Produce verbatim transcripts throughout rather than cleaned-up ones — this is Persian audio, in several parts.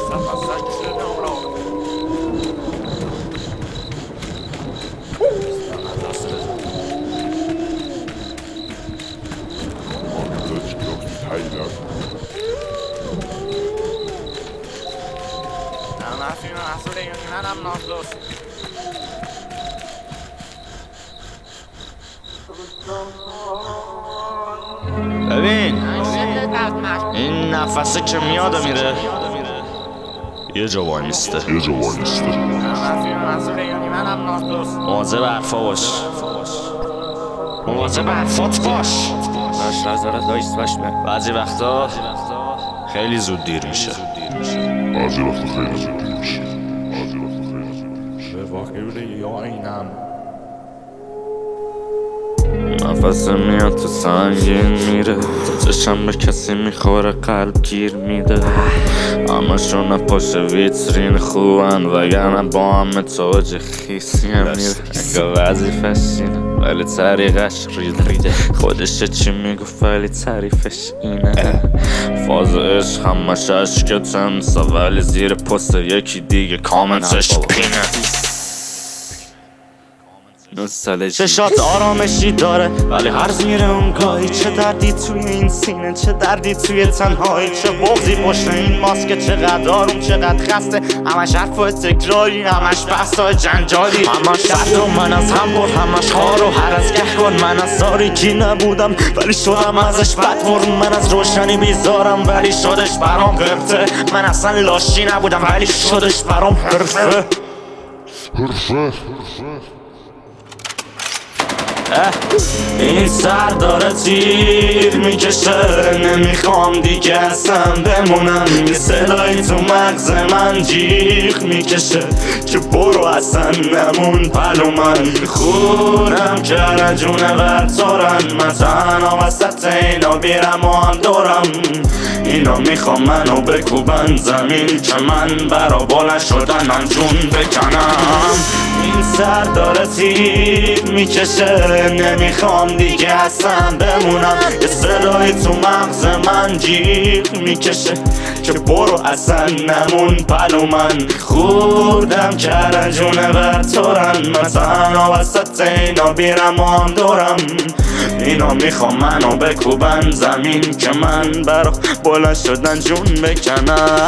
ببین این نفسه که میاد و میره یه جا وای میسته یه جا وای میسته مواظب حرفا باش مواظب حرفات باش باش نظرت دایست باش من بعضی وقتا خیلی زود دیر میشه بعضی وقتا خیلی زود دیر میشه بعضی وقتا خیلی زود دیر میشه به واقعی یا اینم نفس میاد تو سنگین میره چشم به کسی میخوره قلب گیر میده همشون پشت ویترین خوبن وگرنه با همه تاج خیسی هم میره انگاه وظیفش اینه ولی طریقش ریده ریده خودشه چی میگفت ولی تعریفش اینه فاز عشق همش عشق تمسا ولی زیر پست یکی دیگه کامنتش پینه چشات آرامشی داره ولی هرز میره اون گاهی چه دردی توی این سینه چه دردی توی تنهایی چه بغضی پشت این ماسک چقدر آروم چقدر خسته همش حرف و تکراری همش بحثای جنجالی همش درد و من از هم بر همش خار و هر از گه کن من از تاریکی نبودم ولی شدم ازش بدبر من از روشنی بیزارم ولی شدش برام قرته من اصلا لاشی نبودم ولی شدش برام حرفه حرفه این سر داره تیر میکشه نمیخوام دیگه اصلا بمونم یه صدایی تو مغز من جیغ میکشه که برو اصلا نمون پلو من خونم که رجونه ورطارن من تنها وسط اینا بیرم و هم دورم اینا میخوام منو بکوبن زمین که من برا بالا شدن انجون بکنم این سر داره تیر میکشه نمیخوام دیگه اصلا بمونم یه صدایی تو مغز من جیغ میکشه که برو اصلا نمون پلو من خوردم که رنجونه ورطارن من تنها وسط اینا بیرم و هم دورم اینا میخوام منو بکوبن زمین که من برا بالا شدن جون بکنم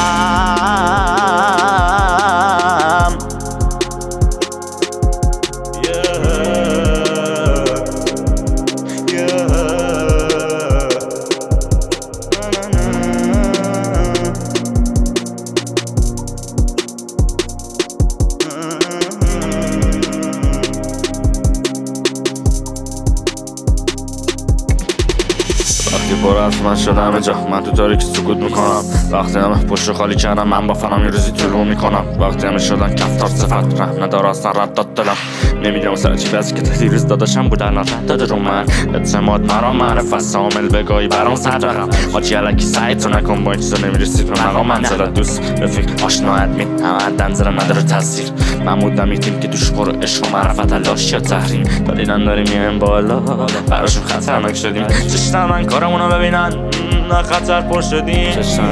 وقتی پر حرف من شده همه جا من تو تاریکی سکوت میکنم وقتی همه پشت خالی کردم من با فنم یه روزی طلوع میکنم وقتی همه شدن کفتار صفت رحم نداره اصلا رد داد دلم نمیدونم سر چی بسی که دیروز داداشم بود الان رد داده رو من اعتماد مرا معرفت سامل بگاهی برام سر رقم حاجی علکی سعی تو نکن با این چیزا نمیرسی به مقام منزلت دوست رفیق آشنا ادمین همه حدن زرم نداره تاثیر من بودم این تیم که دوش پر عشق و معرفت لاش یا تحریم دادیدن داریم میایم بالا براشون خطرناک شدیم چشتن من کارمونو ببینن نه خطر پر شدیم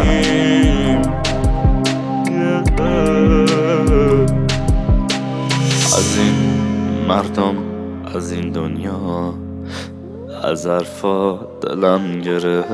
از این مردم از این دنیا از حرفا دلم گرفت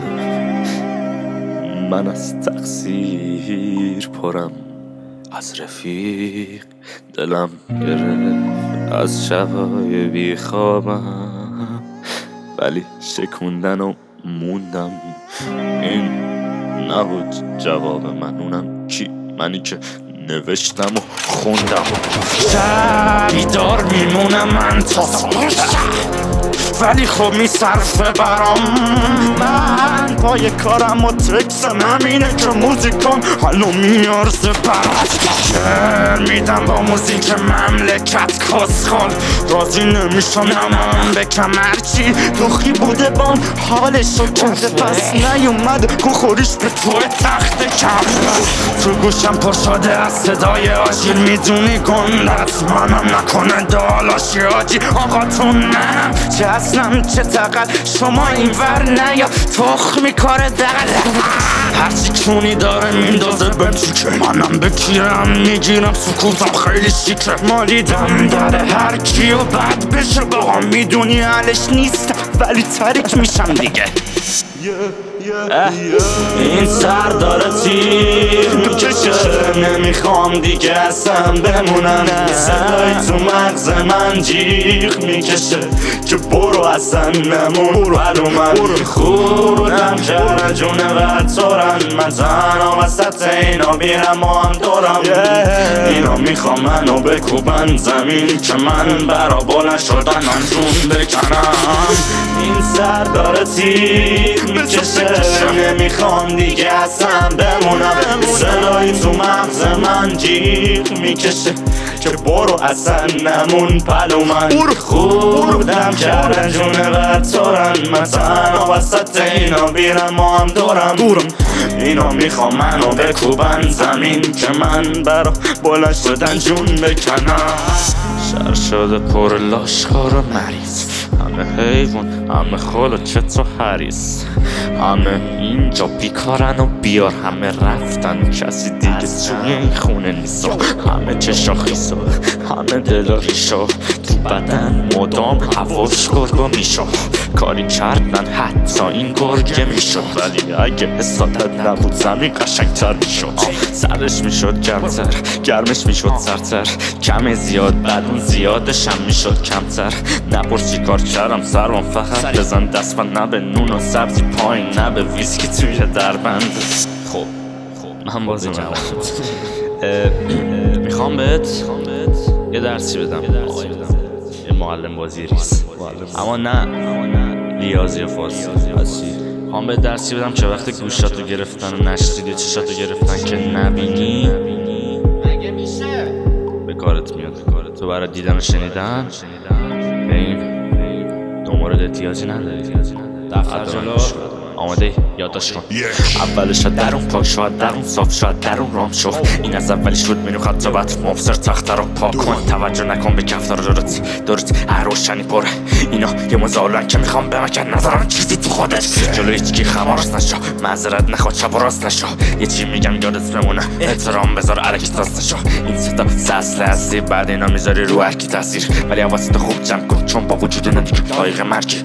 من از تقصیر پرم از رفیق دلم گرفت از شبای بی خوابم ولی شکوندن و موندم این نبود جواب من اونم کی منی که نوشتم و خوندم شب بیدار میمونم من تا ولی خب میصرفه برام من پای کارم و تکسم همینه که موزیکم حالو میارزه برات شعر میدم با موزیک مملکت کسخال راضی نمیشم نمان بکم هرچی دخی بوده بام حالشو کرده پس نیومد کن خوریش به توی تخت کم تو گوشم پر شده از صدای آجیل میدونی گندت منم نکنه دالاشی آجی آقا تو منم چه از اصلا چه تقل شما این ور نیا تخمی کار دقل هرچی کونی داره میندازه به تیکه منم بکیرم میگیرم سکوتم خیلی شیکه مالیدم در هر کیو بد بشه بابا میدونی حلش نیستم ولی تاریک میشم دیگه این سر داره تیر میکشه نمیخوام دیگه اصلا بمونم صدای تو مغز من جیغ میکشه که برو اصلا نمون برو من خودم که جونه برطورن من تنها وسط اینا بیرم ما هم دورم اینا میخوام منو بکوبن زمین که من برا بلند شدن من جون بکنم این سر داره تیر میکشه نمیخوام دیگه اصلا بمونم صدای تو مغز من جیغ میکشه که برو اصلا نمون پلو من خودم که جونه برطورن من تنها وسط اینا بیرم ما هم دورم اینا میخوام منو بکوبن زمین که من برا بلند شدن جون بکنم شهر شده پر لاشخور و مریض همه حیوان همه خال و چت و حریص همه اینجا بیکارن و بیار همه رفتن کسی دیگه توی این خونه نیست همه چشا خیسا همه دل ریشا تو بدن مدام هواش گرگا میشا کاری کردن حتی این گرگه میشد ولی اگه حسادت نبود زمین قشنگتر میشد سرش میشد گرمتر گرمش میشد سرتر کم زیاد بعد اون زیادش هم میشد کمتر نپرس چی کار کردم سرم فقط بزن دست و نه به نون و سبزی پایین نه به ویسکی توی دربند خب من بازی میکنم میخوام بهت یه درسی بدم یه معلم بازی ریس اما نه ریاضی فارسی میخوام بهت درسی بدم که وقتی گوشاتو گرفتن و نشنیدی چشاتو گرفتن که نبینی به کارت میاد تو برای دیدن و شنیدن به این دو مورد احتیاجی نداری دفتر جلو آماده یادداشت کن اولش شد درون پاک شد درون صاف شد درون رام شد این از اولی شد منو خط تا بعد مبصر تخت رو پاک کن توجه نکن به کفتار درست درست هر روشنی پره اینا یه مزالن که میخوام به مکن نظرم چیزی تو خودت جلو هیچکی خمارست نشو معذرت نخواد چپ و راست نشو یه چی میگم یادت بمونه احترام بذار الکی تاست نشو این ستا سسل هستی بعد اینا میذاری رو هرکی تاثیر ولی حواست خوب جمع کن چون با وجود ندیگه لایق مرگی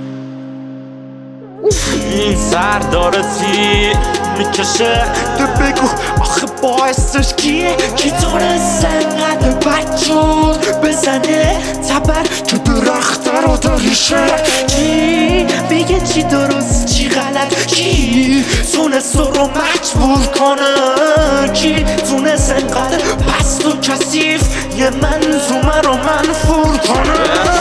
این سر داره تیر میکشه تو بگو آخه باعثش کیه کی تونست انقدر بدجور بزنه تبر که درخت رو داریشه کی میگه چی درست چی غلط کی تونست رو مجبور کنه کی تونست انقدر پست و کثیف یه منظومه رو منفور کنه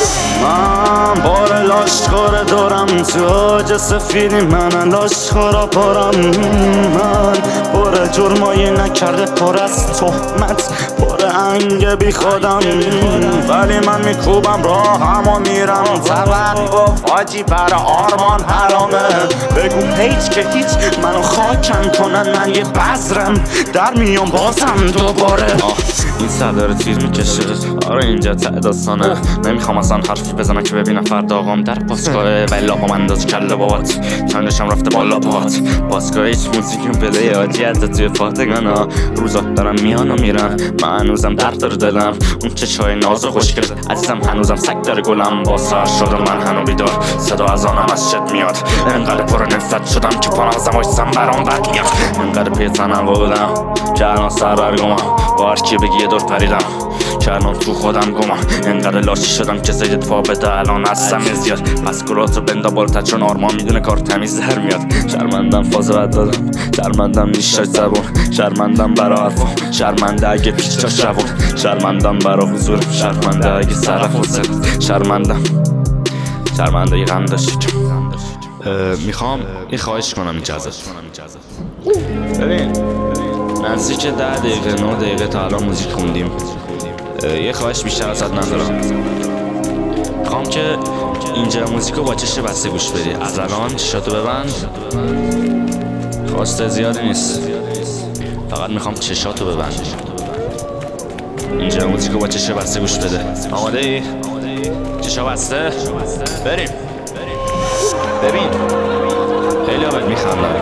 من بار لاشخور دارم تو آج سفیدی من لاشخورا پارم من پر جرمایی نکرده پر از تهمت پر انگ بی خودم ولی من میکوبم راهم و میرم توقف آجی برا آرمان حرامه بگو هیچ که هیچ منو خاکم کنن من یه بذرم در میام بازم دوباره این سر داره تیر میکشه آره اینجا ته داستانه نمیخوام اصلا حرفی بزنم که ببینم فردا آقام در پاسگاه ولی لاپام انداز کله بابات چندشم رفته بالا پاهات پاسگاه هیچ موزیکی بده عادی حتی توی فاتگانا روزا دارم میان و میرن من هنوزم درد داره دلم اون چشای ناز و خوشگل عزیزم هنوزم سگ داره گلم با سر شدم من هنو بیدار صدا از آنم از شد میاد انقدر پر نفرت شدم که پانم وایسم برام بد میاد انقدر پیتنم بودم که الان سر برگمم با هر کی بگی یه دور پریدم که الان تو خودم گمم انقدر لاشی شدم که زیدت وا بده الان هستم زیاد پس گلاتو بندا بالتر چون آرمان میدونه کار تمیز در میاد شرمندم فاز بد دادم شرمندم نیشش زبون شرمندم برا حرفم شرمنده اگه پیچا شبون شرمندم برا حضورم شرمنده اگه سرف حسن شرمندم شرمنده یه غم داشتی میخوام یه خواهش کنم اجازت ببین نزدیک ده دقیقه نه دقیقه تا الان موزیک خوندیم یه خواهش بیشتر ازت ندارم میخوام که اینجا موزیکو با چش بسته گوش بدی از الان چشاتو ببند خواسته زیادی نیست فقط میخوام چشاتو ببند اینجا موزیکو با چش بسته گوش بده آماده ای؟ چشا بسته؟ بریم ببین خیلی ها بهت میخندن،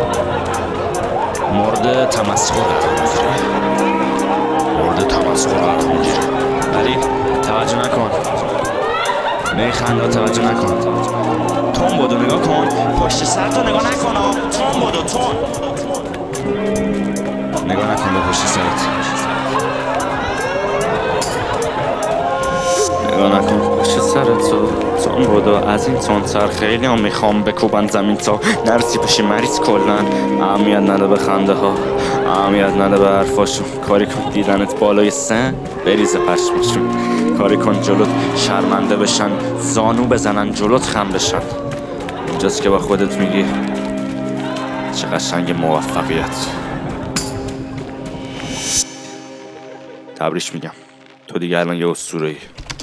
مورد تمسخر قرار میگیری، مورد تمسخر قرار میگیری، ولی توجه نکن، میخنده توجه نکن. تون بودو نگاه کن، پشت سر تو نگاه نکن. تون بودو تون نگاه نکن به پشت سرت، نگاه نکن پشت سرت. تو تون بودو از این تون سر خیلی هم میخوام بکوبن زمین تا نرسی بشی مریض. کلن اهمیت نده به خنده ها، اهمیت نده به حرفاشون. کاری کن دیدنت بالای سن بریزه پشمشون، کاری کن جلوت شرمنده بشن، زانو بزنن جلوت خم بشن. اینجاست که با خودت میگی چه قشنگ موفقیت. تبریش میگم، تو دیگه الان یه اسطوره‌ای.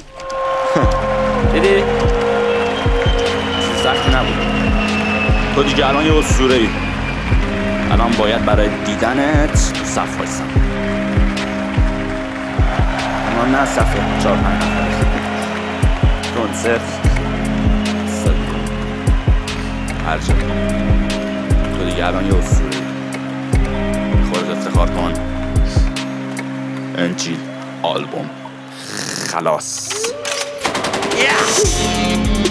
دیدی؟ سختی نبود، تو دیگه الان یه اسطوره‌ای. الان باید برای دیدنت صف وایسم. اما نه صف چهار پنج نفر کنسرت هر جا. تو دیگه الان یه اسطوره‌ای، خودت افتخار کن. انجیل آلبوم خلاص. Yeah!